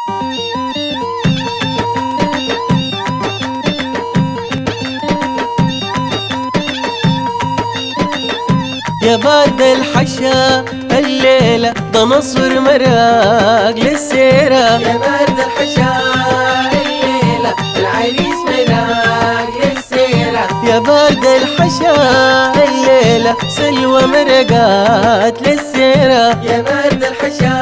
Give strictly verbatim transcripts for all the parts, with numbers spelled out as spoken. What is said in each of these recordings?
يا بارد الحشا الليلة ده نصر مراق للسيرة. يا بارد الحشا الليلة العريس مراق للسيرة. يا بارد الحشا الليلة سلوى مرقات للسيرة. يا بارد الحشا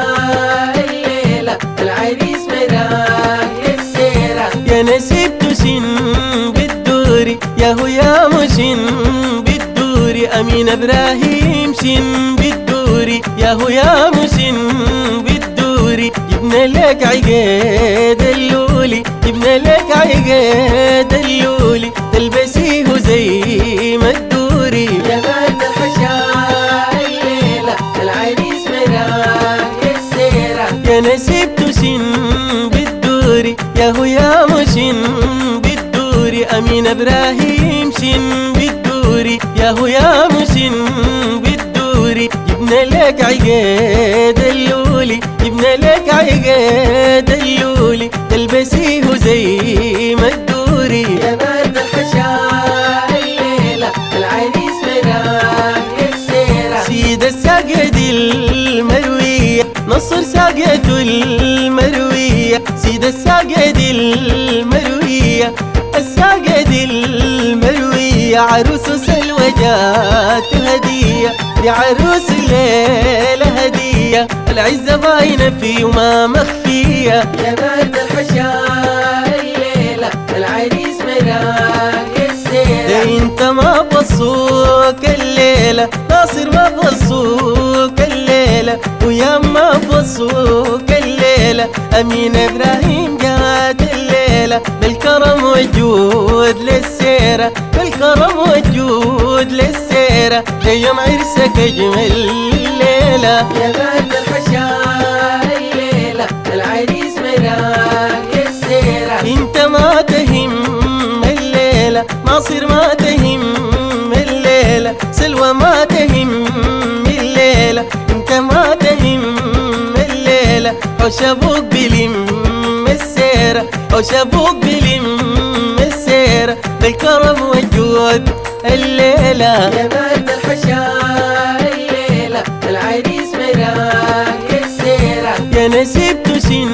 الليلة العريس مراق للسيرة. يا نسيب تسن بالدوري يا هو يا مسن بالدوري أمين إبراهيم سن بالدوري يا هو يا مسن بالدوري. جبنا لك عقيد اللولي جبنا لك عقيد اللولي تلبسيه زي ما تدوري. يا بارد الحشا الليلة العريس مراق للسيرة. يا نسيب تسن بالدوري يا هو يا مسن بالدوري أمين إبراهيم سن بالدوري يا هو يا مسن بالدوري. جبنا لك عقيد اللولي جبنا لك عقيد اللولي تلبسيه زي ما تدوري. يا بارد الحشا الليلة العريس مراق للسيرة. سيد الساقد المروية نصر ساقته المروية. سيد الساقد المروية الساقد المروية عروس سلوى جات هدية لعروس الليلة هدية العزة باينة في وما مخفية. يا بارد الحشا الليلة العريس مراق للسيرة. ده انت ما بصوك الليلة ناصر ما بصوك الليلة ويا ما بصوك الليلة أمين إبراهيم جات الليلة بالكرم والجود للسيرة بالكرم والجود للسيرة ليوم عرسك أجمل ليلة. يا بارد الحشا الليلة العريس مراق للسيرة. انت ما تهم الليلة ناصر ما تهم الليلة سلوى ما تهم الليلة انت ما تهم الليلة حوش ابوك بلم السيرة حوش ابوك بلم السيرة بالكرم والجود الليلة. يا بارد الحشا الليلة العريس مراق للسيرة. يا نسيب تسن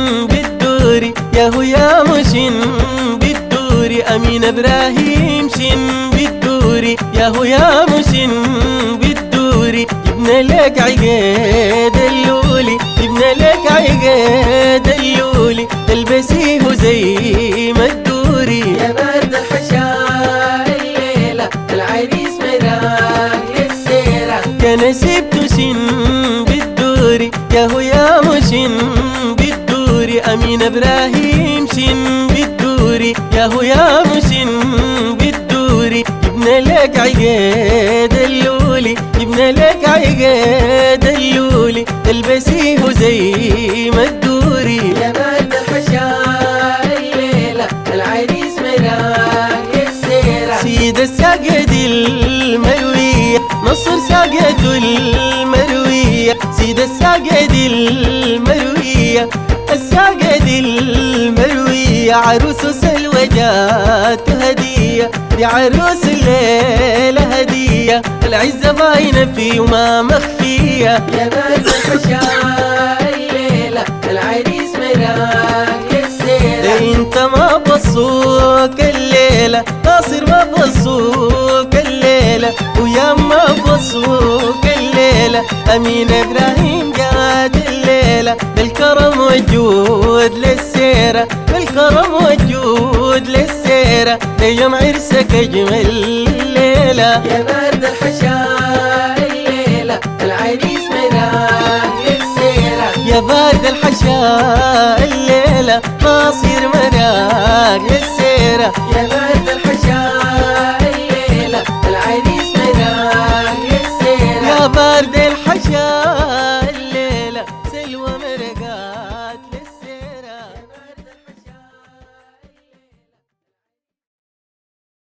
بالدوري يا هو يا مسن بالدوري أمين إبراهيم سن بالدوري يا هو يا مسن بالدوري. جبنا لك عقيد اللولي جبنا لك عقيد اللولي تلبسيه زي ما تدوري. يا بارد الحشا الليلة العريس مراق للسيرة. يا نسيب تسن بالدوري يا هو يا مسن بالدوري أمين إبراهيم سن بالدوري يا هو يا مسن بالدوري. جبنا لك عقيد اللولي جبنا لك عقيد اللولي تلبسيه زي ما تدوري. يا بارد الحشا الليلة العريس مراق للسيرة. سيد الساقد المروية نصر ساقته المروية. سيد الساقد المروية الساقد المروية عروس سلوى جات هدية لعروس الليلة هدية العزة باينة في وما مخفية. يا بارد الحشا الليلة العريس مراق للسيرة. انت ما بصوك الليلة ناصر ما بصوك الليلة ويا ما بصوك الليلة أمين إبراهيم جات الليلة بالكرم والجود للسيرة بالكرم والجود للسيرة ليوم عرسك أجمل ليلة. يا بارد الحشا الليلة العريس مراق للسيرة. يا بارد الحشا الليلة ناصر مراق للسيرة